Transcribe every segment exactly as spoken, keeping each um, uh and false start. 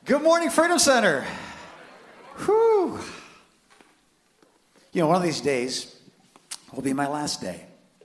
Good morning, Freedom Center. Whew. You know, one of these days will be my last day.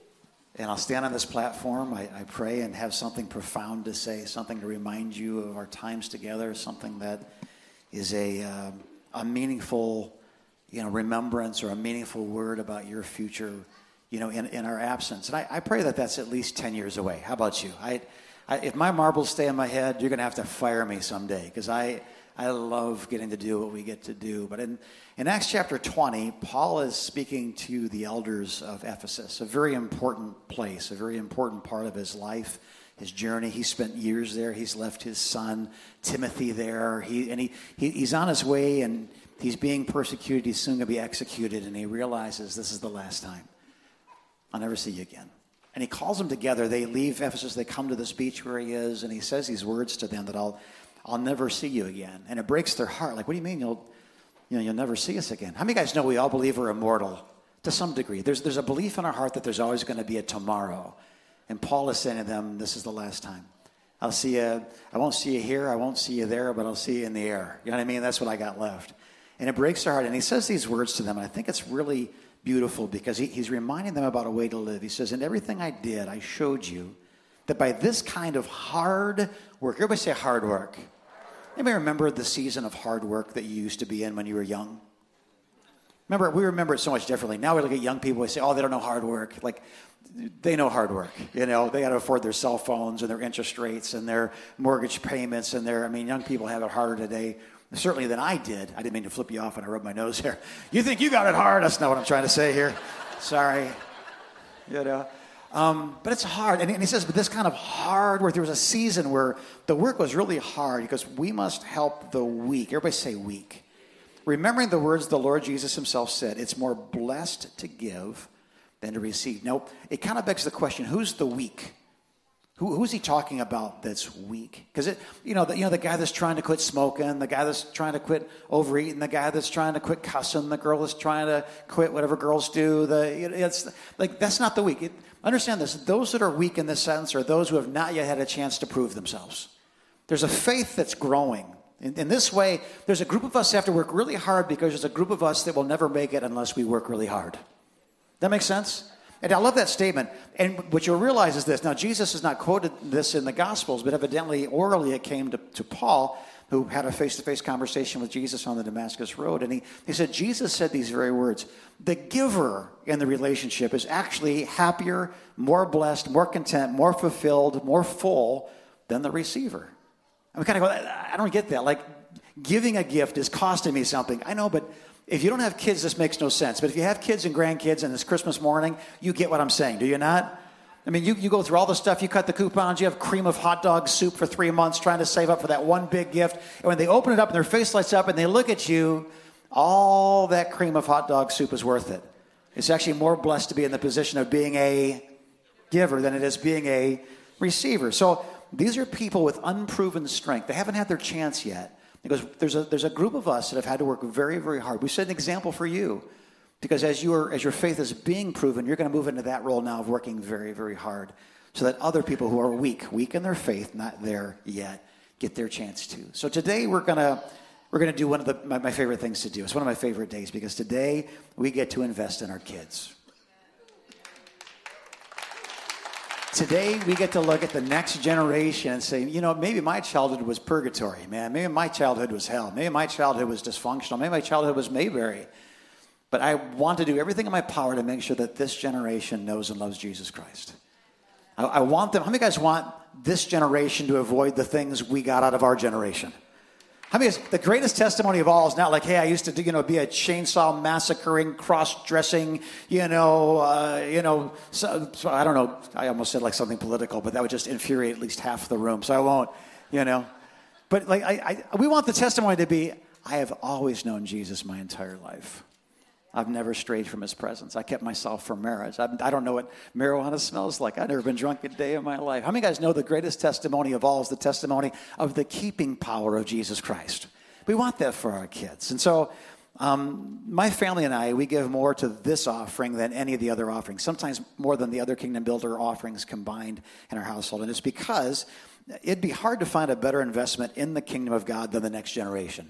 And I'll stand on this platform, I, I pray, and have something profound to say, something to remind you of our times together, something that is a, uh, a meaningful, you know, remembrance or a meaningful word about your future, you know, in, in our absence. And I, I pray that that's at least ten years away. How about you? I, I, if my marbles stay in my head, you're going to have to fire me someday, because I, I love getting to do what we get to do. But in, in Acts chapter twenty, Paul is speaking to the elders of Ephesus, a very important place, a very important part of his life, his journey. He spent years there. He's left his son Timothy there. He, and he, he he's on his way, and he's being persecuted. He's soon going to be executed, and he realizes this is the last time. I'll never see you again. And he calls them together. They leave Ephesus. They come to this beach where he is, and he says these words to them that I'll I'll never see you again. And it breaks their heart. Like, what do you mean you'll, you know, you'll never see us again? How many of you guys know we all believe we're immortal to some degree? There's there's a belief in our heart that there's always going to be a tomorrow. And Paul is saying to them, this is the last time. I'll see you. I won't see you here. I won't see you there, but I'll see you in the air. You know what I mean? That's what I got left. And it breaks their heart. And he says these words to them, and I think it's really beautiful, because he, he's reminding them about a way to live. He says, in everything I did, I showed you that by this kind of hard work, everybody say hard work. Anybody remember the season of hard work that you used to be in when you were young? Remember, we remember it so much differently. Now we look at young people, we say, oh, they don't know hard work. Like, they know hard work. You know, they got to afford their cell phones and their interest rates and their mortgage payments and their, I mean, young people have it harder today, certainly than I did. I didn't mean to flip you off when I rubbed my nose here. You think you got it hard? That's not what I'm trying to say here. Sorry. You know. Um, but it's hard. And, and he says, but this kind of hard work, there was a season where the work was really hard, because we must help the weak. Everybody say weak. Remembering the words the Lord Jesus himself said, it's more blessed to give than to receive. Now, it kind of begs the question, who's the weak? Who, who's he talking about that's weak? Because, it, you know, the, you know, the guy that's trying to quit smoking, the guy that's trying to quit overeating, the guy that's trying to quit cussing, the girl that's trying to quit whatever girls do. The it, it's like, that's not the weak. It, understand this. Those that are weak in this sense are those who have not yet had a chance to prove themselves. There's a faith that's growing. In, in this way, there's a group of us that have to work really hard, because there's a group of us that will never make it unless we work really hard. That makes sense? And I love that statement. And what you'll realize is this. Now, Jesus has not quoted this in the Gospels, but evidently, orally, it came to, to Paul, who had a face-to-face conversation with Jesus on the Damascus Road. And he, he said, Jesus said these very words. The giver in the relationship is actually happier, more blessed, more content, more fulfilled, more full than the receiver. And we kind of go, I don't get that. Like, giving a gift is costing me something. I know, but if you don't have kids, this makes no sense. But if you have kids and grandkids and it's Christmas morning, you get what I'm saying, do you not? I mean, you, you go through all the stuff, you cut the coupons, you have cream of hot dog soup for three months trying to save up for that one big gift. And when they open it up and their face lights up and they look at you, all that cream of hot dog soup is worth it. It's actually more blessed to be in the position of being a giver than it is being a receiver. So these are people with unproven strength. They haven't had their chance yet. Because there's a there's a group of us that have had to work very, very hard. We set an example for you, because as your as your faith is being proven, you're going to move into that role now of working very, very hard, so that other people who are weak, weak in their faith, not there yet, get their chance too. So today we're gonna we're gonna do one of the my, my favorite things to do. It's one of my favorite days, because today we get to invest in our kids. Today, we get to look at the next generation and say, you know, maybe my childhood was purgatory, man. Maybe my childhood was hell. Maybe my childhood was dysfunctional. Maybe my childhood was Mayberry. But I want to do everything in my power to make sure that this generation knows and loves Jesus Christ. I, I want them. How many guys want this generation to avoid the things we got out of our generation? How many guys, the greatest testimony of all is not like, hey, I used to do, you know, be a chainsaw massacring, cross-dressing, you know, uh, you know, so, so I don't know. I almost said like something political, but that would just infuriate at least half the room. So I won't, you know. But like, I, I, we want the testimony to be, I have always known Jesus my entire life. I've never strayed from his presence. I kept myself from marriage. I, I don't know what marijuana smells like. I've never been drunk a day of my life. How many guys know the greatest testimony of all is the testimony of the keeping power of Jesus Christ? We want that for our kids. And so um, my family and I, we give more to this offering than any of the other offerings, sometimes more than the other Kingdom Builder offerings combined in our household. And it's because it'd be hard to find a better investment in the kingdom of God than the next generation.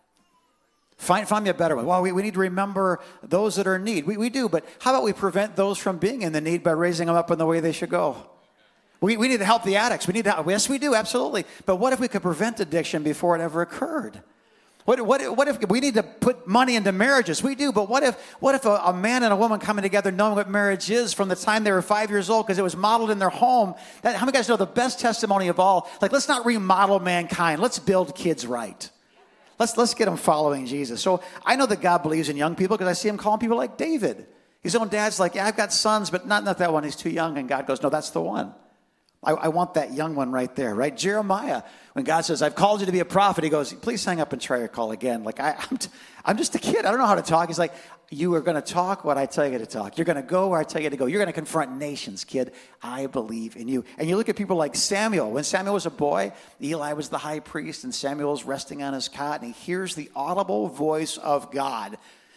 Find, find me a better one. Well, we, we need to remember those that are in need. We, we do, but how about we prevent those from being in the need by raising them up in the way they should go? We, we need to help the addicts. We need to, yes, we do, absolutely. But what if we could prevent addiction before it ever occurred? What, what, what if we need to put money into marriages? We do, but what if what if a, a man and a woman coming together knowing what marriage is from the time they were five years old because it was modeled in their home? That, how many guys know the best testimony of all? Like, let's not remodel mankind. Let's build kids right. Let's, let's get them following Jesus. So I know that God believes in young people because I see him calling people like David. His own dad's like, yeah, I've got sons, but not, not that one. He's too young. And God goes, no, that's the one. I, I want that young one right there, right? Jeremiah, when God says, I've called you to be a prophet, he goes, please hang up and try your call again. Like, I, I'm, t- I'm just a kid. I don't know how to talk. He's like, you are going to talk what I tell you to talk. You're going to go where I tell you to go. You're going to confront nations, kid. I believe in you. And you look at people like Samuel. When Samuel was a boy, Eli was the high priest, and Samuel's resting on his cot, and he hears the audible voice of God.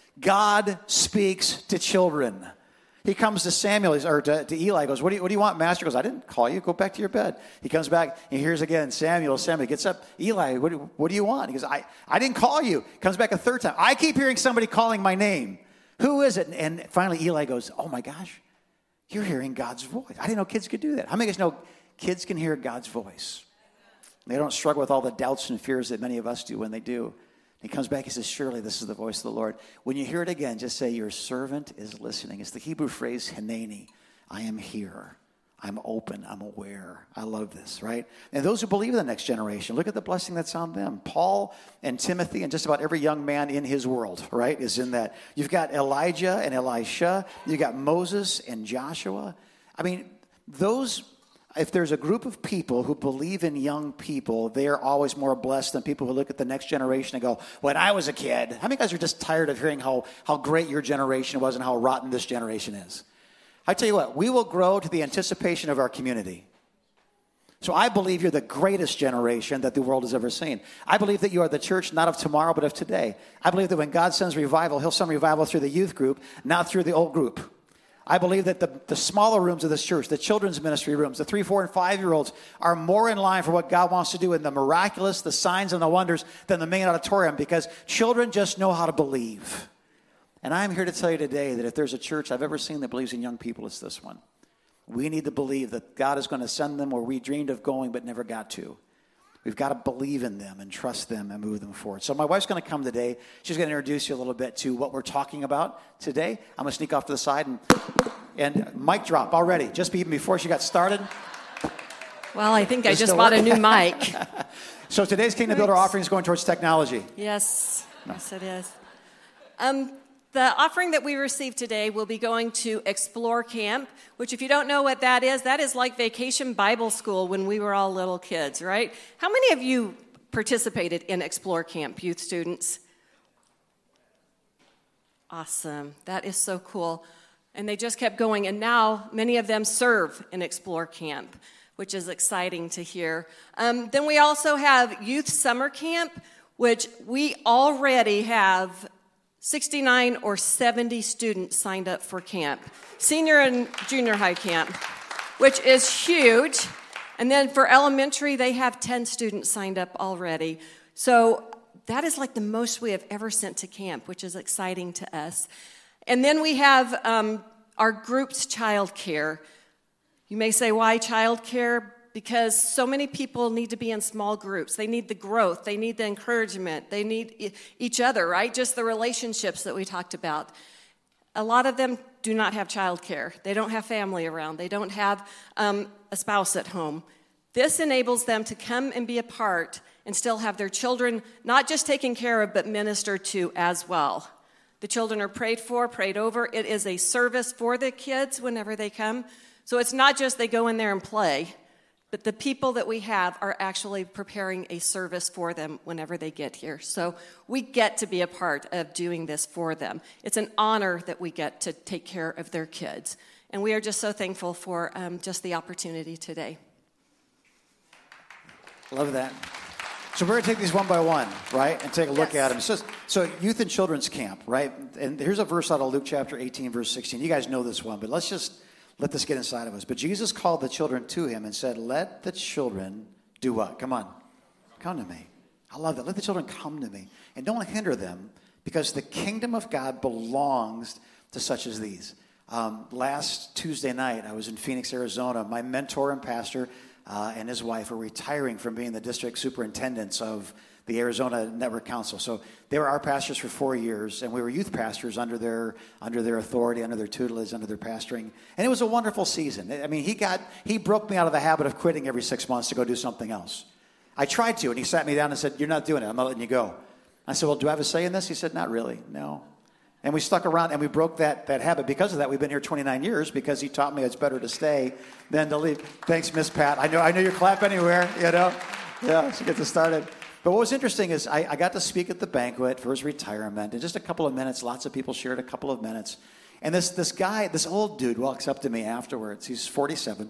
God speaks to children. He comes to Samuel, or to, to Eli, he goes, what do, you, what do you want, master? He goes, I didn't call you. Go back to your bed. He comes back, and he hears again, Samuel, Samuel. Gets up, Eli, what do, what do you want? He goes, I, I didn't call you. Comes back a third time. I keep hearing somebody calling my name. Who is it? And finally, Eli goes, oh my gosh, you're hearing God's voice. I didn't know kids could do that. How many of you guys know kids can hear God's voice? They don't struggle with all the doubts and fears that many of us do when they do. He comes back, he says, surely this is the voice of the Lord. When you hear it again, just say, your servant is listening. It's the Hebrew phrase, Hineni. I am here. I'm open. I'm aware. I love this, right? And those who believe in the next generation, look at the blessing that's on them. Paul and Timothy and just about every young man in his world, right, is in that. You've got Elijah and Elisha. You've got Moses and Joshua. I mean, those... If there's a group of people who believe in young people, they are always more blessed than people who look at the next generation and go, when I was a kid. How many guys are just tired of hearing how, how great your generation was and how rotten this generation is? I tell you what, we will grow to the anticipation of our community. So I believe you're the greatest generation that the world has ever seen. I believe that you are the church not of tomorrow but of today. I believe that when God sends revival, he'll send revival through the youth group, not through the old group. I believe that the, the smaller rooms of this church, the children's ministry rooms, the three, four, and five-year-olds are more in line for what God wants to do in the miraculous, the signs, and the wonders than the main auditorium because children just know how to believe. And I'm here to tell you today that if there's a church I've ever seen that believes in young people, it's this one. We need to believe that God is going to send them where we dreamed of going but never got to. We've got to believe in them and trust them and move them forward. So my wife's going to come today. She's going to introduce you a little bit to what we're talking about today. I'm going to sneak off to the side and, and mic drop already, just even before she got started. Well, I think I just bought a new mic. So today's Kingdom Builder offering is going towards technology. Yes, no. Yes it is. Um, the offering that we received today will be going to Explore Camp, which if you don't know what that is, that is like Vacation Bible School when we were all little kids, right? How many of you participated in Explore Camp, youth students? Awesome. That is so cool. And they just kept going, and now many of them serve in Explore Camp, which is exciting to hear. Um, then we also have Youth Summer Camp, which we already have sixty-nine or seventy students signed up for camp. Senior and junior high camp, which is huge. And then for elementary, they have ten students signed up already. So that is like the most we have ever sent to camp, which is exciting to us. And then we have um, our group's child care. You may say, why child care? Because so many people need to be in small groups. They need the growth. They need the encouragement. They need each other, right? Just the relationships that we talked about. A lot of them do not have child care. They don't have family around. They don't have um, a spouse at home. This enables them to come and be a part and still have their children not just taken care of, but ministered to as well. The children are prayed for, prayed over. It is a service for the kids whenever they come. So it's not just they go in there and play, but the people that we have are actually preparing a service for them whenever they get here. So we get to be a part of doing this for them. It's an honor that we get to take care of their kids. And we are just so thankful for um, just the opportunity today. Love that. So we're going to take these one by one, right, and take a look yes. at them. So, so youth and children's camp, right? And here's a verse out of Luke chapter eighteen, verse sixteen. You guys know this one, but let's just let this get inside of us. But Jesus called the children to him and said, let the children Do what? Come on. Come to me. I love that. Let the children come to me. And don't hinder them, because the kingdom of God belongs to such as these. Um, last Tuesday night, I was in Phoenix, Arizona. My mentor and pastor uh, and his wife are retiring from being the district superintendents of the Arizona Network Council. So they were our pastors for four years, and we were youth pastors under their under their authority, under their tutelage, under their pastoring. And it was a wonderful season. I mean, he got he broke me out of the habit of quitting every six months to go do something else. I tried to, and he sat me down and said, "You're not doing it. I'm not letting you go." I said, "Well, do I have a say in this?" He said, "Not really, no." And we stuck around, and we broke that that habit. Because of that, we've been here twenty-nine years, because he taught me it's better to stay than to leave. Thanks, Miss Pat. I know I know you clap anywhere, you know. Yeah, she gets us started. But what was interesting is I, I got to speak at the banquet for his retirement. In just a couple of minutes, lots of people shared a couple of minutes. And this this guy, this old dude, walks up to me afterwards. He's forty-seven.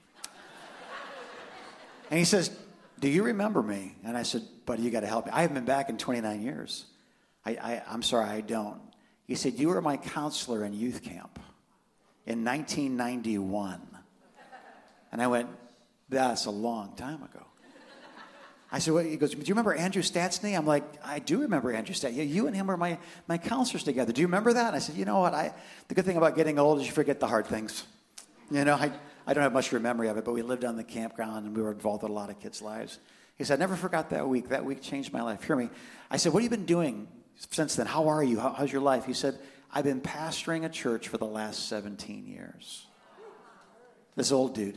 And he says, "Do you remember me?" And I said, "Buddy, you got to help me. I haven't been back in twenty-nine years. I, I, I'm sorry, I don't." He said, "You were my counselor in youth camp in nineteen ninety-one. And I went, "That's a long time ago." I said, well, he goes, "Do you remember Andrew Statsny?" I'm like, "I do remember Andrew Statsny. Yeah, you and him were my, my counselors together. Do you remember that?" And I said, "You know what? I the good thing about getting old is you forget the hard things. You know, I, I don't have much memory of it, but we lived on the campground, and we were involved in a lot of kids' lives." He said, "I never forgot that week. That week changed my life." Hear me. I said, "What have you been doing since then? How are you? How, how's your life?" He said, "I've been pastoring a church for the last seventeen years. This old dude.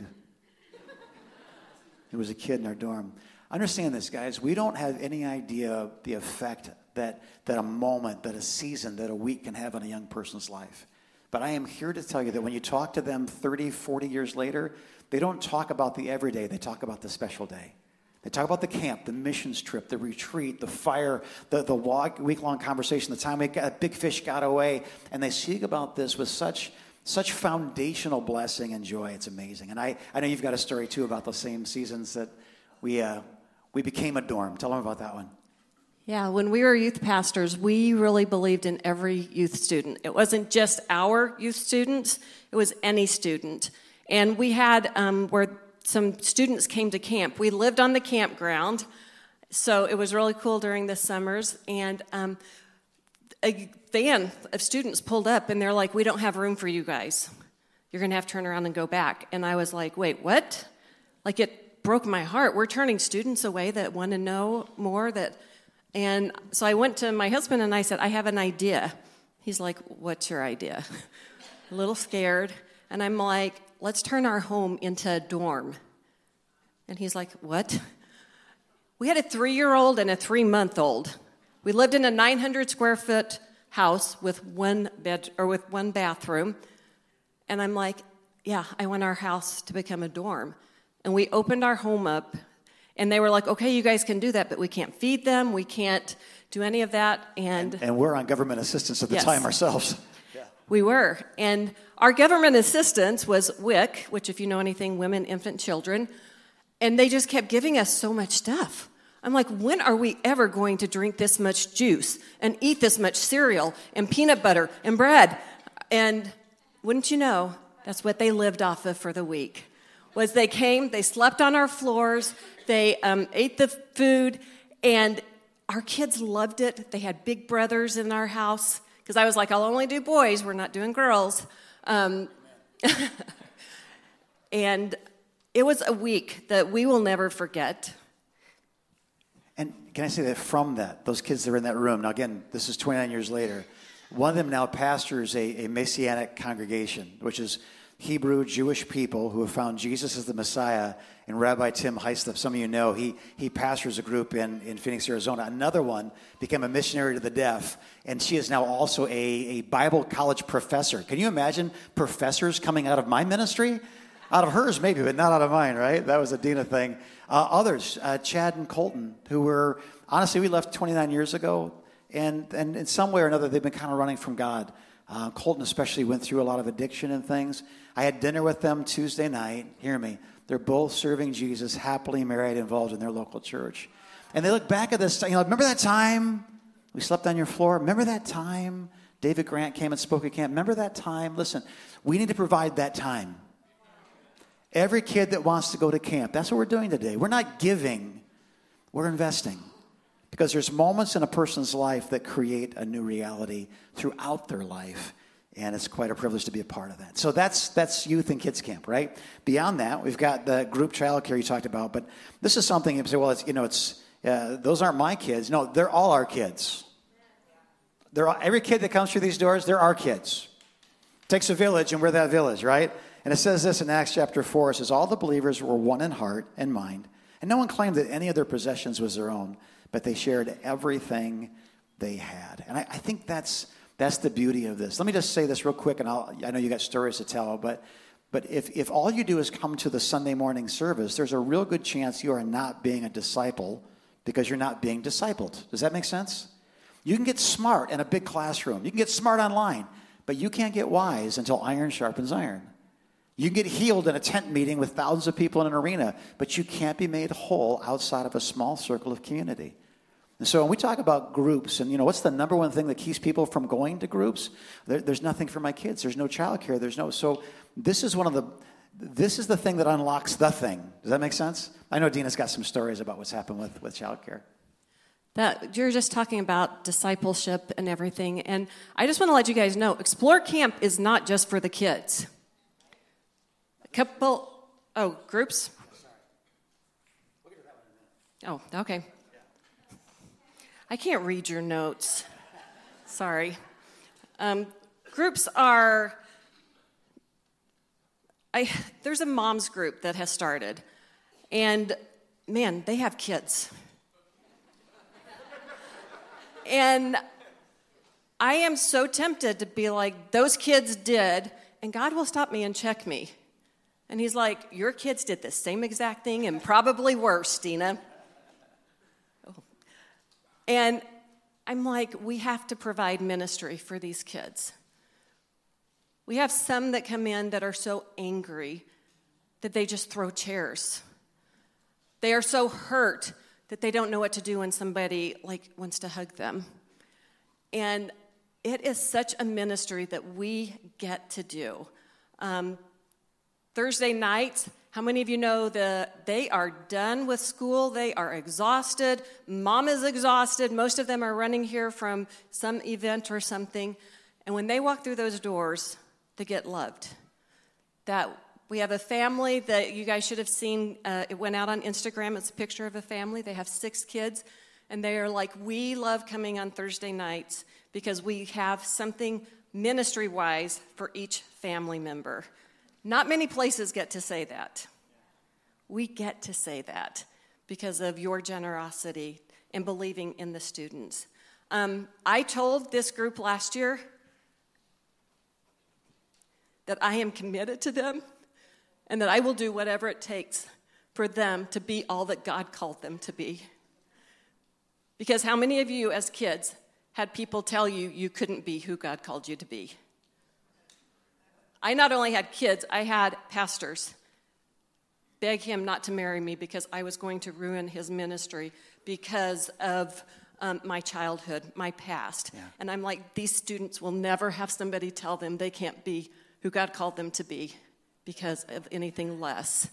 He was a kid in our dorm. Understand this, guys. We don't have any idea the effect that, that a moment, that a season, that a week can have on a young person's life. But I am here to tell you that when you talk to them thirty, forty years later, they don't talk about the everyday. They talk about the special day. They talk about the camp, the missions trip, the retreat, the fire, the, the walk, week-long conversation, the time we got, Big Fish got away. And they speak about this with such such foundational blessing and joy. It's amazing. And I, I know you've got a story, too, about those same seasons that we uh, we became a dorm. Tell them about that one. Yeah, when we were youth pastors, we really believed in every youth student. It wasn't just our youth students. It was any student. And we had um, where some students came to camp. We lived on the campground, so it was really cool during the summers. And um, a van of students pulled up, and they're like, "We don't have room for you guys. You're going to have to turn around and go back." And I was like, "Wait, what?" Like, it broke my heart. We're turning students away that want to know more. That, and so I went to my husband, and I said, "I have an idea." He's like, "What's your idea?" A little scared. And I'm like, "Let's turn our home into a dorm." And he's like, "What?" We had a three-year-old and a three-month-old. We lived in a nine hundred square foot house with one bed or with one bathroom. And I'm like, "Yeah, I want our house to become a dorm." And we opened our home up, and they were like, "Okay, you guys can do that, but we can't feed them. We can't do any of that." And and, and we're on government assistance at the yes, time ourselves. Yeah. We were. And our government assistance was W I C, which, if you know anything, Women, Infant, Children. And they just kept giving us so much stuff. I'm like, when are we ever going to drink this much juice and eat this much cereal and peanut butter and bread? And wouldn't you know, that's what they lived off of for the week. Was they came, they slept on our floors, they um, ate the food, and our kids loved it. They had big brothers in our house, because I was like, "I'll only do boys, we're not doing girls." Um, and it was a week that we will never forget. And can I say that from that, those kids that were in that room, now again, this is twenty-nine years later, one of them now pastors a, a Messianic congregation, which is Hebrew Jewish people who have found Jesus as the Messiah. And Rabbi Tim Heislip, some of you know, he he pastors a group in, in Phoenix, Arizona. Another one became a missionary to the deaf, and she is now also a, a Bible college professor. Can you imagine professors coming out of my ministry? Out of hers, maybe, but not out of mine, right? That was a Dina thing. Uh, others, uh, Chad and Colton, who were, honestly, we left twenty-nine years ago, and, and in some way or another, they've been kind of running from God. Uh, Colton especially went through a lot of addiction and things. I had dinner with them Tuesday night. Hear me. They're both serving Jesus, happily married, involved in their local church. And they look back at this, you know, remember that time we slept on your floor? Remember that time David Grant came and spoke at camp? Remember that time? Listen, we need to provide that time. Every kid that wants to go to camp. That's what we're doing today. We're not giving, we're investing. Because there's moments in a person's life that create a new reality throughout their life. And it's quite a privilege to be a part of that. So that's that's youth and kids camp, right? Beyond that, we've got the group childcare you talked about. But this is something you say, well, it's, you know, it's uh, those aren't my kids. No, they're all our kids. They're all, every kid that comes through these doors, they're our kids. It takes a village, and we're that village, right? And it says this in Acts chapter four. It says, all the believers were one in heart and mind. And no one claimed that any of their possessions was their own, but they shared everything they had. And I, I think that's... That's the beauty of this. Let me just say this real quick, and I'll, I know you got stories to tell, but but if, if all you do is come to the Sunday morning service, there's a real good chance you are not being a disciple because you're not being discipled. Does that make sense? You can get smart in a big classroom. You can get smart online, but you can't get wise until iron sharpens iron. You can get healed in a tent meeting with thousands of people in an arena, but you can't be made whole outside of a small circle of community. And so when we talk about groups, and you know, what's the number one thing that keeps people from going to groups? There, there's nothing for my kids. There's no childcare. There's no. So this is one of the. This is the thing that unlocks the thing. Does that make sense? I know Dina's got some stories about what's happened with with childcare. That you're just talking about discipleship and everything, and I just want to let you guys know, Explore Camp is not just for the kids. A couple. Oh, groups. Oh, okay. I can't read your notes. Sorry. Um, groups are, I, there's a mom's group that has started. And, man, they have kids. And I am so tempted to be like, those kids did, and God will stop me and check me. And he's like, your kids did the same exact thing and probably worse, Dina. And I'm like, we have to provide ministry for these kids. We have some that come in that are so angry that they just throw chairs. They are so hurt that they don't know what to do when somebody like wants to hug them. And it is such a ministry that we get to do. Um, Thursday nights, how many of you know that they are done with school? They are exhausted. Mom is exhausted. Most of them are running here from some event or something. And when they walk through those doors, they get loved. That we have a family that you guys should have seen. Uh, it went out on Instagram. It's a picture of a family. They have six kids. And they are like, we love coming on Thursday nights because we have something ministry-wise for each family member. Not many places get to say that. We get to say that because of your generosity and believing in the students. Um, I told this group last year that I am committed to them and that I will do whatever it takes for them to be all that God called them to be. Because how many of you as kids had people tell you you couldn't be who God called you to be? I not only had kids, I had pastors beg him not to marry me because I was going to ruin his ministry because of um, my childhood, my past. Yeah. And I'm like, these students will never have somebody tell them they can't be who God called them to be because of anything less.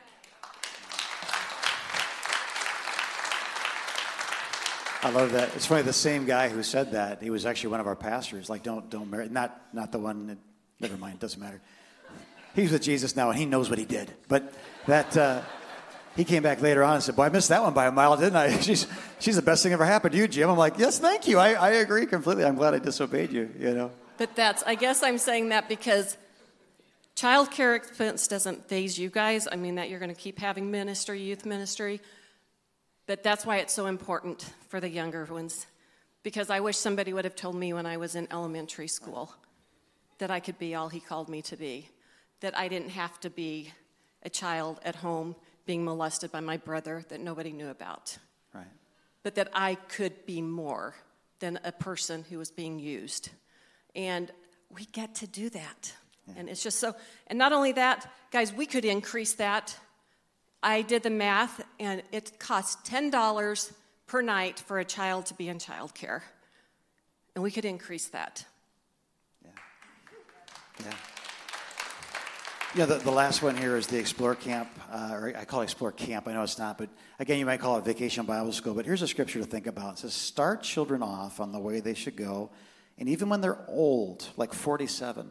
I love that. It's funny, the same guy who said that, he was actually one of our pastors. Like, don't don't marry, not not the one that, never mind, doesn't matter. He's with Jesus now, and he knows what he did. But that, uh, he came back later on and said, boy, I missed that one by a mile, didn't I? She's she's the best thing ever happened to you, Jim. I'm like, yes, thank you. I, I agree completely. I'm glad I disobeyed you, you know. But that's, I guess I'm saying that because child care expense doesn't faze you guys. I mean, that you're going to keep having ministry, youth ministry. But that's why it's so important for the younger ones. Because I wish somebody would have told me when I was in elementary school that I could be all he called me to be. That I didn't have to be a child at home being molested by my brother that nobody knew about. Right. But that I could be more than a person who was being used. And we get to do that. Yeah. And it's just so, and not only that, guys, we could increase that. I did the math, and it costs ten dollars per night for a child to be in childcare. And we could increase that. Yeah. Yeah. Yeah, the, the last one here is the Explore Camp, uh, or I call it Explore Camp. I know it's not, but again, you might call it Vacation Bible School. But here's a scripture to think about. It says, start children off on the way they should go, and even when they're old, like forty-seven,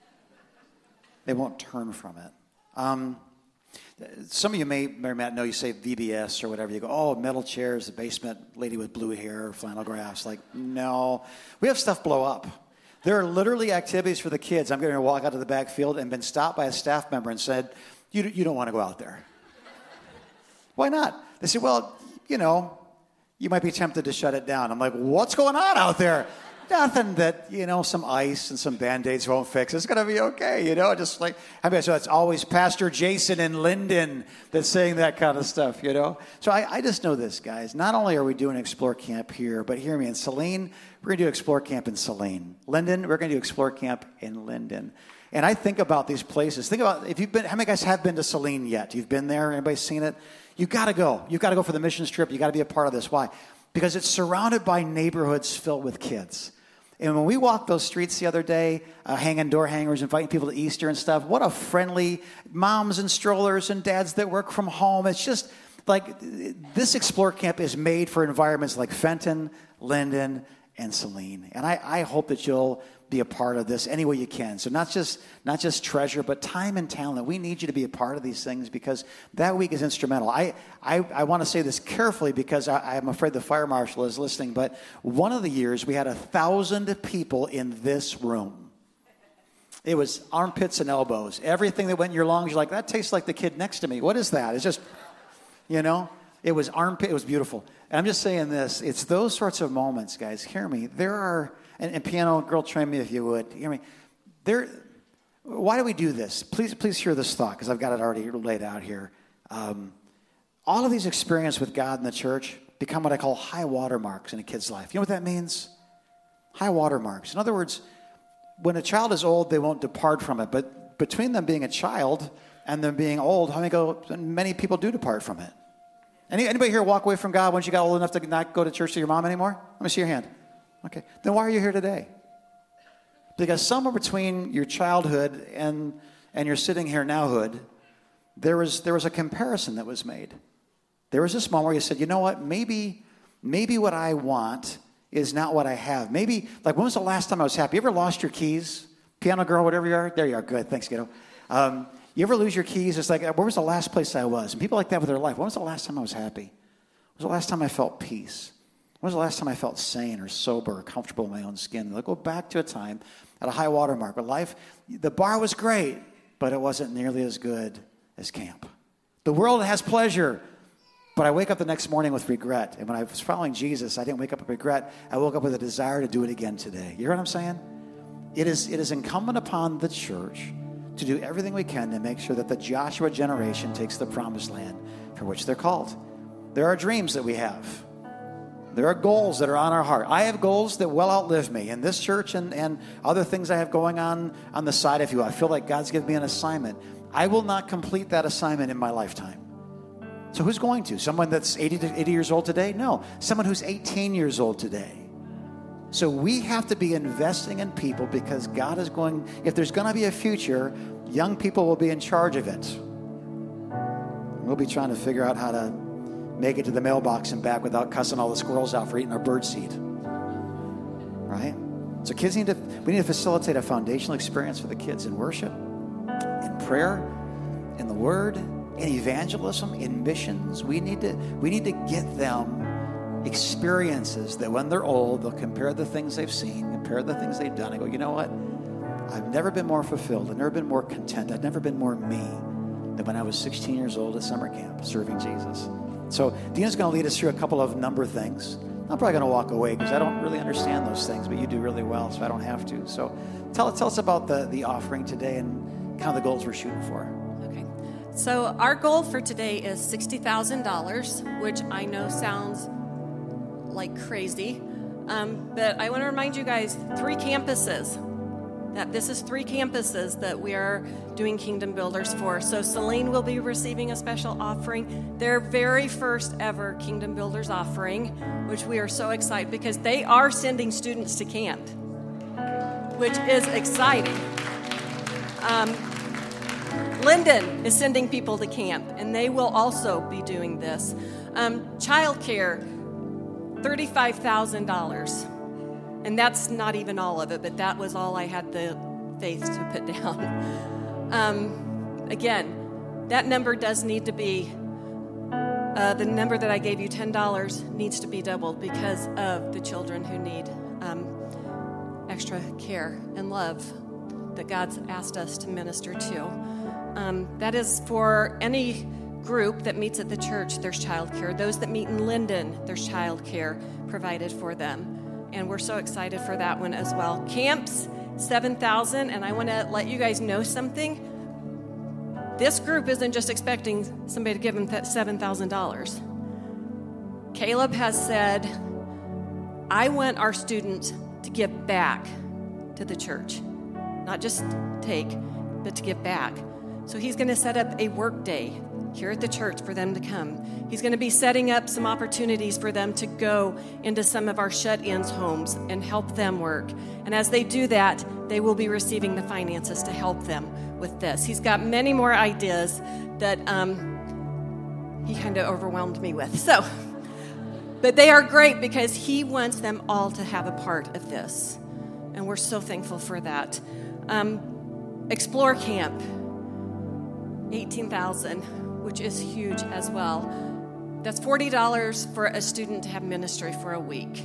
they won't turn from it. Um, some of you may, may not know, you say V B S or whatever. You go, oh, metal chairs, the basement lady with blue hair, flannel graphs. Like, no. We have stuff blow up. There are literally activities for the kids. I'm going to walk out to the back field and been stopped by a staff member and said, you, you don't want to go out there. Why not? They said, well, you know, you might be tempted to shut it down. I'm like, what's going on out there? Nothing that, you know, some ice and some Band-Aids won't fix. It's going to be okay, you know, just like, I mean, so it's always Pastor Jason and Lyndon that's saying that kind of stuff, you know. So I, I just know this, guys. Not only are we doing Explore Camp here, but hear me, in Saline, we're going to do Explore Camp in Saline. Linden, we're going to do Explore Camp in Linden. And I think about these places. Think about, if you've been, how many guys have been to Saline yet? You've been there? Anybody seen it? You've got to go. You've got to go for the missions trip. You've got to be a part of this. Why? Because it's surrounded by neighborhoods filled with kids. And when we walked those streets the other day, uh, hanging door hangers, inviting people to Easter and stuff, what a friendly moms and strollers and dads that work from home. It's just like this Explore Camp is made for environments like Fenton, Linden, and Saline. And I, I hope that you'll be a part of this any way you can. So not just not just treasure, but time and talent. We need you to be a part of these things because that week is instrumental. I I, I want to say this carefully because I, I'm afraid the fire marshal is listening, but one of the years we had a thousand people in this room. It was armpits and elbows. Everything that went in your lungs, you're like, that tastes like the kid next to me. What is that? It's just, you know, it was armpit. It was beautiful. And I'm just saying this. It's those sorts of moments, guys. Hear me. There are... And, and piano girl, train me if you would. Hear me. There. Why do we do this? Please, please hear this thought because I've got it already laid out here. Um, all of these experiences with God in the church become what I call high water marks in a kid's life. You know what that means? High water marks. In other words, when a child is old, they won't depart from it. But between them being a child and them being old, how many go? Many people do depart from it. Any, anybody here walk away from God once you got old enough to not go to church to your mom anymore? Let me see your hand. Okay, then why are you here today? Because somewhere between your childhood and and your sitting here nowhood, there was there was a comparison that was made. There was this moment where you said, you know what, maybe maybe what I want is not what I have. Maybe, like, when was the last time I was happy? You ever lost your keys? Piano girl, whatever you are? There you are, good, thanks, kiddo. Um, you ever lose your keys? It's like, where was the last place I was? And people like that with their life. When was the last time I was happy? When was the last time I felt peace? When was the last time I felt sane or sober or comfortable in my own skin? They'll go back to a time at a high water mark where life, the bar was great, but it wasn't nearly as good as camp. The world has pleasure, but I wake up the next morning with regret. And when I was following Jesus, I didn't wake up with regret. I woke up with a desire to do it again today. You hear what I'm saying? It is, it is incumbent upon the church to do everything we can to make sure that the Joshua generation takes the promised land for which they're called. There are dreams that we have. There are goals that are on our heart. I have goals that well outlive me. In this church and, and other things I have going on on the side, if you will, I feel like God's given me an assignment. I will not complete that assignment in my lifetime. So who's going to? Someone that's eighty, to eighty years old today? No. Someone who's eighteen years old today. So we have to be investing in people because God is going, if there's going to be a future, young people will be in charge of it. We'll be trying to figure out how to make it to the mailbox and back without cussing all the squirrels out for eating our bird seed. Right? So kids need to, we need to facilitate a foundational experience for the kids in worship, in prayer, in the word, in evangelism, in missions. We need to, we need to get them experiences that when they're old, they'll compare the things they've seen, compare the things they've done, and go, you know what? I've never been more fulfilled. I've never been more content. I've never been more me than when I was sixteen years old at summer camp serving Jesus. So Dina's going to lead us through a couple of number things. I'm probably going to walk away because I don't really understand those things, but you do really well, so I don't have to. So tell, tell us about the, the offering today and kind of the goals we're shooting for. Okay. So our goal for today is sixty thousand dollars, which I know sounds like crazy. Um, but I want to remind you guys, three campuses. That this is three campuses that we are doing Kingdom Builders for. So Saline will be receiving a special offering, their very first ever Kingdom Builders offering, which we are so excited because they are sending students to camp, which is exciting. Um, Linden is sending people to camp, and they will also be doing this. Um, childcare, thirty-five thousand dollars. And that's not even all of it, but that was all I had the faith to put down. Um, again, that number does need to be, uh, the number that I gave you, ten dollars, needs to be doubled because of the children who need um, extra care and love that God's asked us to minister to. Um, that is for any group that meets at the church, there's childcare. Those that meet in Linden, there's childcare provided for them. And we're so excited for that one as well. Camps, seven thousand dollars, and I want to let you guys know something. This group isn't just expecting somebody to give them seven thousand dollars. Caleb has said, I want our students to give back to the church. Not just take, but to give back. So he's going to set up a work day here at the church for them to come. He's going to be setting up some opportunities for them to go into some of our shut-ins homes and help them work. And as they do that, they will be receiving the finances to help them with this. He's got many more ideas that um, he kind of overwhelmed me with. So, but they are great because he wants them all to have a part of this. And we're so thankful for that. Um, Explore Camp, eighteen thousand dollars. Which is huge as well. That's forty dollars for a student to have ministry for a week.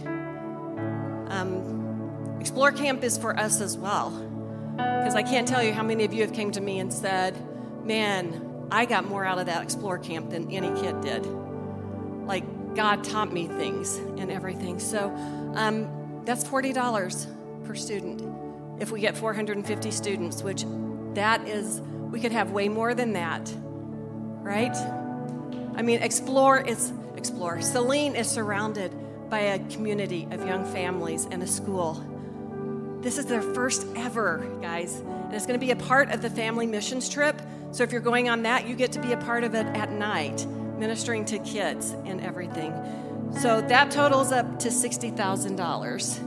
Um, Explore Camp is for us as well. Because I can't tell you how many of you have came to me and said, man, I got more out of that Explore Camp than any kid did. Like, God taught me things and everything. So um, that's forty dollars per student. If we get four hundred fifty students, which that is, we could have way more than that. Right? I mean, Explore is, Explore. Celine is surrounded by a community of young families and a school. This is their first ever, guys. And it's going to be a part of the family missions trip. So if you're going on that, you get to be a part of it at night, ministering to kids and everything. So that totals up to sixty thousand dollars.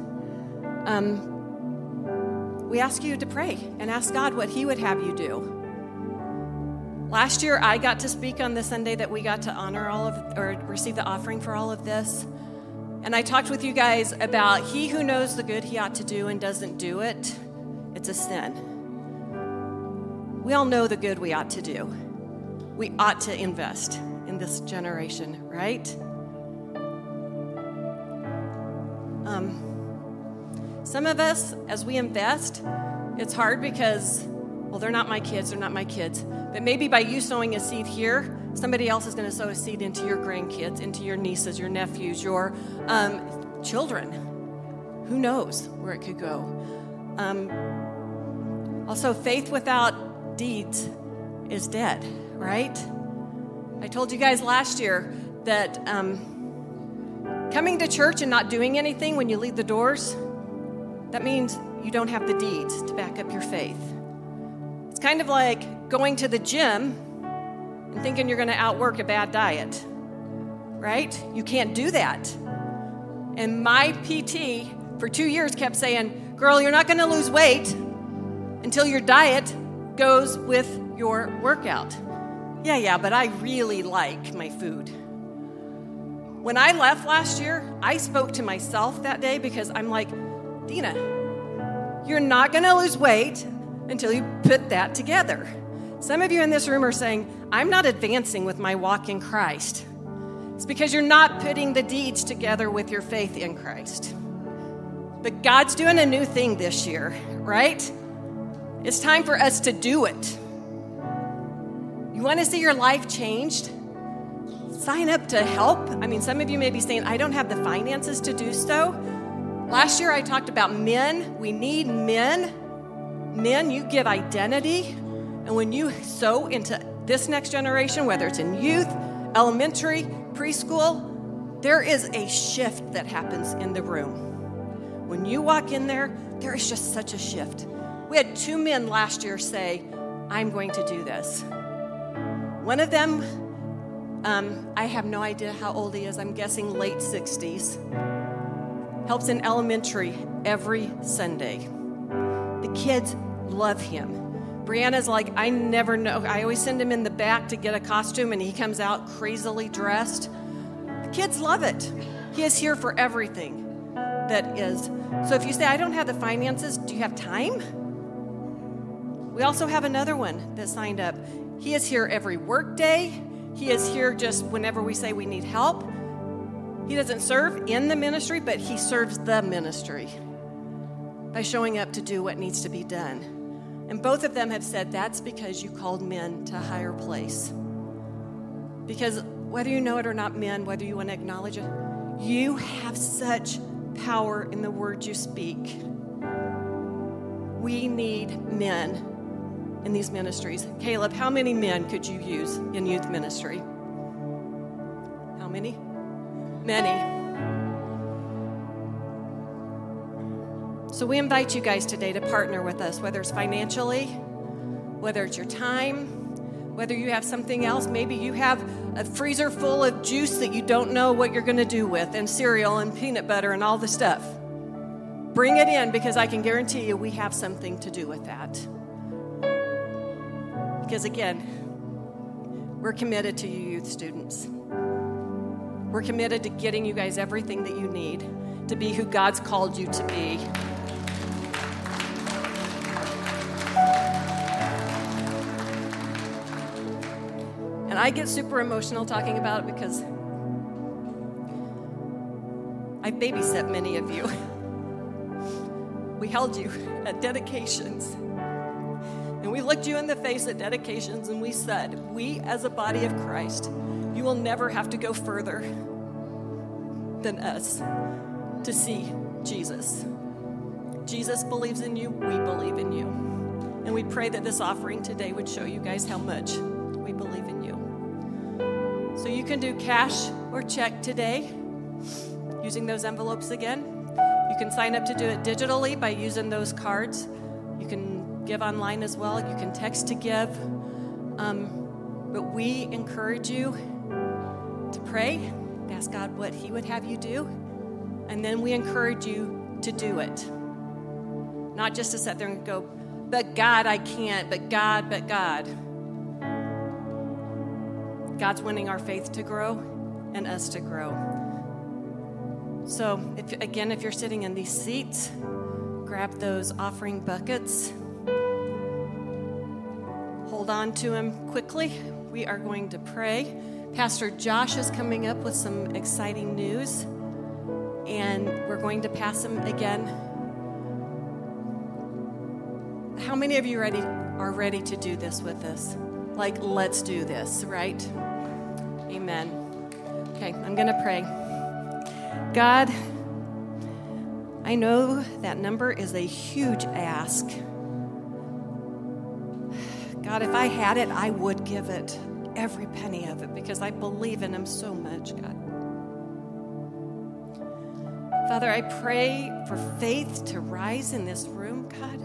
Um, we ask you to pray and ask God what he would have you do. Last year, I got to speak on the Sunday that we got to honor all of, or receive the offering for all of this. And I talked with you guys about he who knows the good he ought to do and doesn't do it, it's a sin. We all know the good we ought to do. We ought to invest in this generation, right? Um, some of us, as we invest, it's hard because, well, they're not my kids, they're not my kids. But maybe by you sowing a seed here, somebody else is going to sow a seed into your grandkids, into your nieces, your nephews, your um, children. Who knows where it could go? Um, also, faith without deeds is dead, right? I told you guys last year that um, coming to church and not doing anything when you leave the doors, that means you don't have the deeds to back up your faith. It's kind of like going to the gym and thinking you're going to outwork a bad diet, right? You can't do that. And my P T for two years kept saying, girl, you're not going to lose weight until your diet goes with your workout. Yeah, yeah, but I really like my food. When I left last year, I spoke to myself that day because I'm like, Dina, you're not going to lose weight until you put that together. Some of you in this room are saying, I'm not advancing with my walk in Christ. It's because you're not putting the deeds together with your faith in Christ. But God's doing a new thing this year, right? It's time for us to do it. You want to see your life changed? Sign up to help. I mean, some of you may be saying, I don't have the finances to do so. Last year I talked about men. We need men. Men, you give identity. And when you sow into this next generation, whether it's in youth, elementary, preschool, there is a shift that happens in the room. When you walk in there, there is just such a shift. We had two men last year say, I'm going to do this. One of them, um, I have no idea how old he is. I'm guessing late sixties. Helps in elementary every Sunday. The kids love him Brianna's like, I never know. I always send him in the back to get a costume, and he comes out crazily dressed. The kids love it. He is here for everything that is. So if you say, I don't have the finances, do you have time? We also have another one that signed up. He is here every work day. He is here just whenever we say we need help. He doesn't serve in the ministry, but he serves the ministry by showing up to do what needs to be done. And both of them have said that's because you called men to a higher place. Because whether you know it or not, men, whether you want to acknowledge it, you have such power in the words you speak. We need men in these ministries. Caleb, how many men could you use in youth ministry? How many? Many. So we invite you guys today to partner with us, whether it's financially, whether it's your time, whether you have something else. Maybe you have a freezer full of juice that you don't know what you're going to do with, and cereal and peanut butter and all the stuff. Bring it in, because I can guarantee you we have something to do with that. Because again, we're committed to you youth students. We're committed to getting you guys everything that you need to be who God's called you to be. And I get super emotional talking about it because I babysat many of you. We held you at dedications. And we looked you in the face at dedications and we said, we as a body of Christ, you will never have to go further than us to see Jesus. Jesus believes in you, we believe in you. And we pray that this offering today would show you guys how much we believe in you. So you can do cash or check today using those envelopes again. You can sign up to do it digitally by using those cards. You can give online as well. You can text to give. Um, but we encourage you to pray, ask God what he would have you do, and then we encourage you to do it. Not just to sit there and go, but God, I can't, but God, but God. God's wanting our faith to grow and us to grow. So, if, again, if you're sitting in these seats, grab those offering buckets. Hold on to them quickly. We are going to pray. Pastor Josh is coming up with some exciting news, and we're going to pass him again. How many of you ready are ready to do this with us? Like, let's do this, right? Amen. Okay, I'm going to pray. God, I know that number is a huge ask. God, if I had it, I would give it, every penny of it, because I believe in him so much, God. Father, I pray for faith to rise in this room, God.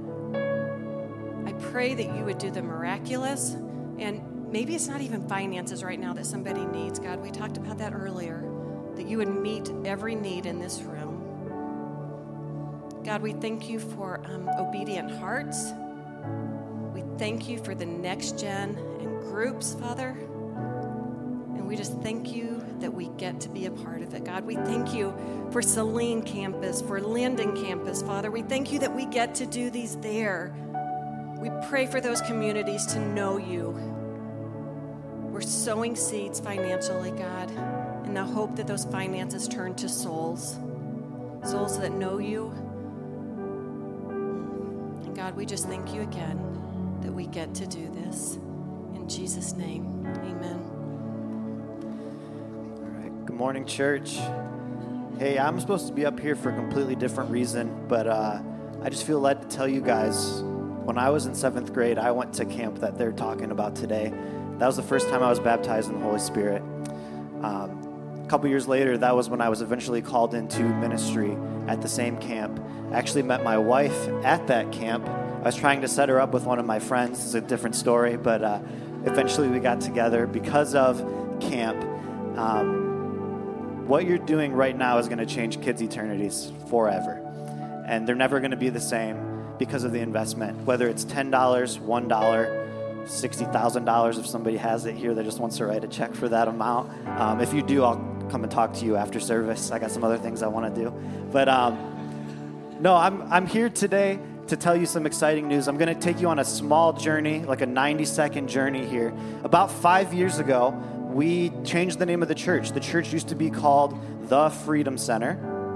I pray that you would do the miraculous, and maybe it's not even finances right now that somebody needs, God. We talked about that earlier, that you would meet every need in this room. God, we thank you for um, obedient hearts. We thank you for the next gen and groups, Father. And we just thank you that we get to be a part of it. God, we thank you for Saline campus, for Linden campus, Father. We thank you that we get to do these there. We pray for those communities to know you. We're sowing seeds financially, God, in the hope that those finances turn to souls, souls that know you. And God, we just thank you again that we get to do this. In Jesus' name, amen. All right. Good morning, church. Hey, I'm supposed to be up here for a completely different reason, but uh, I just feel led to tell you guys, when I was in seventh grade, I went to camp that they're talking about today. That was the first time I was baptized in the Holy Spirit. Um, a couple years later, that was when I was eventually called into ministry at the same camp. I actually met my wife at that camp. I was trying to set her up with one of my friends. It's a different story, but uh, eventually we got together because of camp. Um, what you're doing right now is going to change kids' eternities forever. And they're never going to be the same because of the investment, whether it's ten dollars, one dollar, sixty thousand dollars if somebody has it here that just wants to write a check for that amount. Um, if you do, I'll come and talk to you after service. I got some other things I want to do. But um, no, I'm I'm here today to tell you some exciting news. I'm going to take you on a small journey, like a ninety-second journey here. About five years ago, we changed the name of the church. The church used to be called The Freedom Center.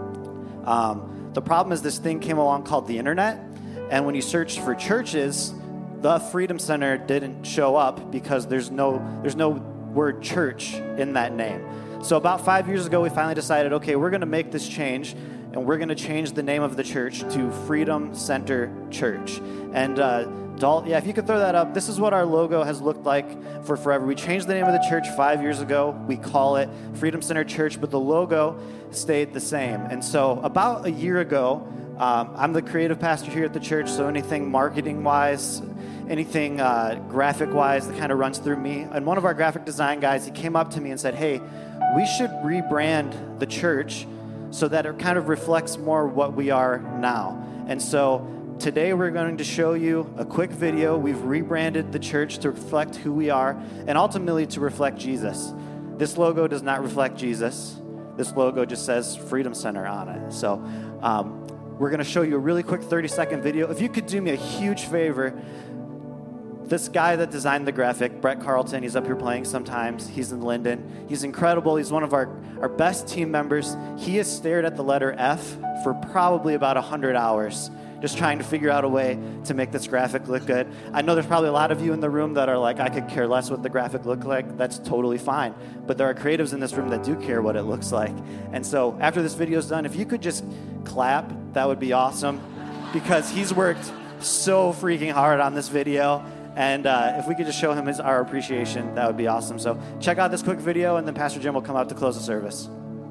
Um, the problem is this thing came along called the internet, and when you searched for churches, The Freedom Center didn't show up because there's no there's no word church in that name. So about five years ago, we finally decided, okay, we're going to make this change, and we're going to change the name of the church to Freedom Center Church. And uh, Dalt, yeah, if you could throw that up, this is what our logo has looked like for forever. We changed the name of the church five years ago. We call it Freedom Center Church, but the logo stayed the same. And so about a year ago, um, I'm the creative pastor here at the church, so anything marketing-wise, anything uh, graphic-wise that kind of runs through me. And one of our graphic design guys, he came up to me and said, hey, we should rebrand the church so that it kind of reflects more what we are now. And so today we're going to show you a quick video. We've rebranded the church to reflect who we are and ultimately to reflect Jesus. This logo does not reflect Jesus. This logo just says Freedom Center on it. So um, we're going to show you a really quick thirty-second video. If you could do me a huge favor, this guy that designed the graphic, Brett Carlton, he's up here playing sometimes. He's in Linden. He's incredible. He's one of our, our best team members. He has stared at the letter F for probably about one hundred hours, just trying to figure out a way to make this graphic look good. I know there's probably a lot of you in the room that are like, I could care less what the graphic look like. That's totally fine. But there are creatives in this room that do care what it looks like. And so after this video is done, if you could just clap, that would be awesome, because he's worked so freaking hard on this video. And uh, if we could just show him his, our appreciation, that would be awesome. So check out this quick video, and then Pastor Jim will come out to close the service.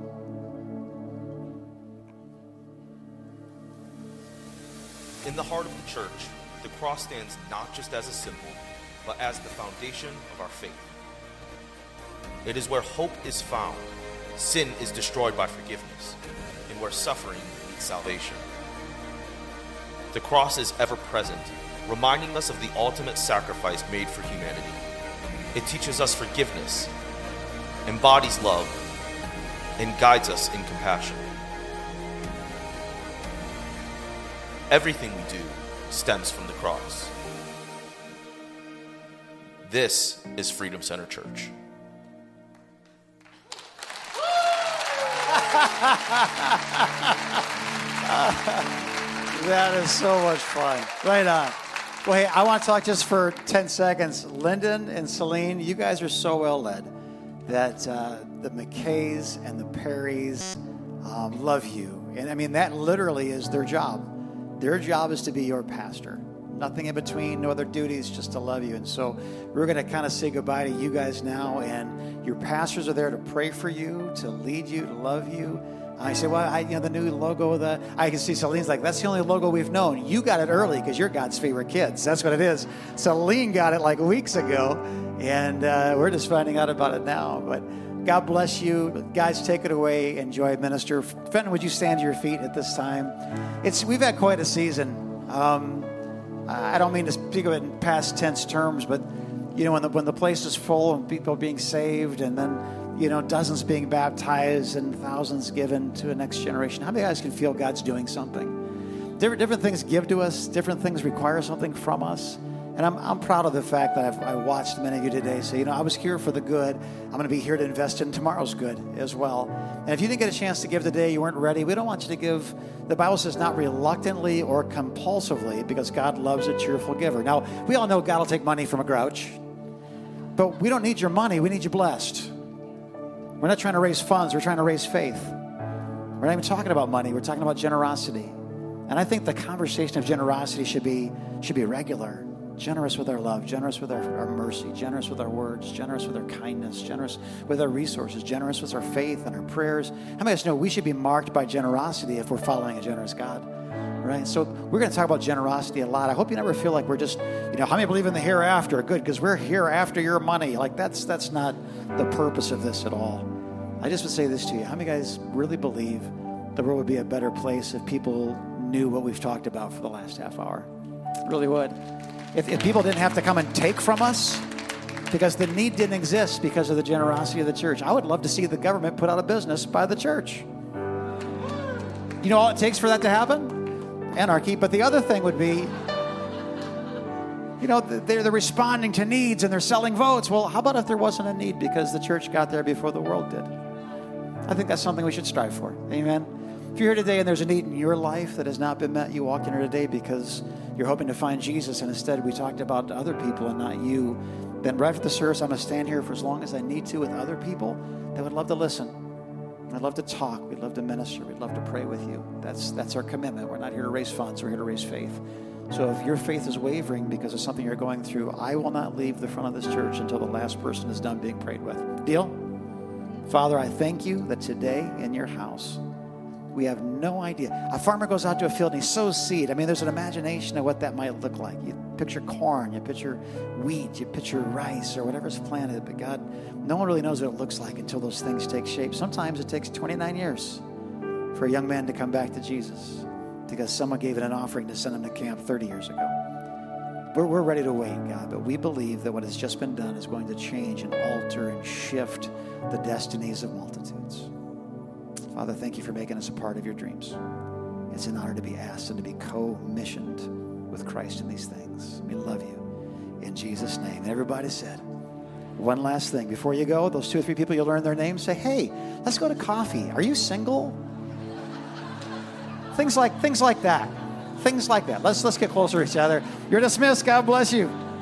In the heart of the church, the cross stands not just as a symbol, but as the foundation of our faith. It is where hope is found, sin is destroyed by forgiveness, and where suffering meets salvation. The cross is ever present, reminding us of the ultimate sacrifice made for humanity. It teaches us forgiveness, embodies love, and guides us in compassion. Everything we do stems from the cross. This is Freedom Center Church. That is so much fun. Right on. Well, hey, I want to talk just for ten seconds. Lyndon and Celine, you guys are so well led that uh, the McKays and the Perrys um, love you. And I mean, that literally is their job. Their job is to be your pastor. Nothing in between, no other duties, just to love you. And so we're going to kind of say goodbye to you guys now. And your pastors are there to pray for you, to lead you, to love you. I say, well, I, you know, the new logo, the I can see Celine's like, that's the only logo we've known. You got it early because you're God's favorite kids. That's what it is. Celine got it like weeks ago, and uh, we're just finding out about it now. But God bless you. Guys, take it away. Enjoy, minister. Fenton, would you stand to your feet at this time? It's We've had quite a season. Um, I don't mean to speak of it in past tense terms, but, you know, when the, when the place is full and people being saved and then, you know, dozens being baptized and thousands given to a next generation. How many guys can feel God's doing something? Different, different things give to us. Different things require something from us. And I'm, I'm proud of the fact that I've, I watched many of you today say, you know, I was here for the good. I'm going to be here to invest in tomorrow's good as well. And if you didn't get a chance to give today, you weren't ready, we don't want you to give. The Bible says not reluctantly or compulsively, because God loves a cheerful giver. Now, we all know God will take money from a grouch. But we don't need your money. We need you blessed. We're not trying to raise funds. We're trying to raise faith. We're not even talking about money. We're talking about generosity. And I think the conversation of generosity should be should be regular. Generous with our love, generous with our, our mercy, generous with our words, generous with our kindness, generous with our resources, generous with our faith and our prayers. How many of us know we should be marked by generosity if we're following a generous God? Right? So we're going to talk about generosity a lot. I hope you never feel like we're just, you know, how many believe in the hereafter? Good, because we're here after your money. Like that's that's not the purpose of this at all. I just would say this to you. How many guys really believe the world would be a better place if people renew what we've talked about for the last half hour. It really would. If, if people didn't have to come and take from us because the need didn't exist because of the generosity of the church, I would love to see the government put out of business by the church. You know all it takes for that to happen? Anarchy. But the other thing would be, you know, they're, they're responding to needs and they're selling votes. Well, how about if there wasn't a need because the church got there before the world did? I think that's something we should strive for. Amen? If you're here today and there's a need in your life that has not been met, you walk in here today because you're hoping to find Jesus and instead we talked about other people and not you, then right after the service, I'm going to stand here for as long as I need to with other people that would love to listen. I'd love to talk. We'd love to minister. We'd love to pray with you. That's, that's our commitment. We're not here to raise funds. We're here to raise faith. So if your faith is wavering because of something you're going through, I will not leave the front of this church until the last person is done being prayed with. Deal? Father, I thank you that today in your house, we have no idea. A farmer goes out to a field and he sows seed. I mean, there's an imagination of what that might look like. You picture corn, you picture wheat, you picture rice or whatever's planted. But God, no one really knows what it looks like until those things take shape. Sometimes it takes twenty-nine years for a young man to come back to Jesus because someone gave it an offering to send him to camp thirty years ago. We're, we're ready to wait, God, but we believe that what has just been done is going to change and alter and shift the destinies of multitudes. Father, thank you for making us a part of your dreams. It's an honor to be asked and to be co-missioned with Christ in these things. We love you. In Jesus' name. And everybody said, one last thing. Before you go, those two or three people you learn their names, say, hey, let's go to coffee. Are you single? Things like things like that. Things like that. Let's let's get closer to each other. You're dismissed. God bless you.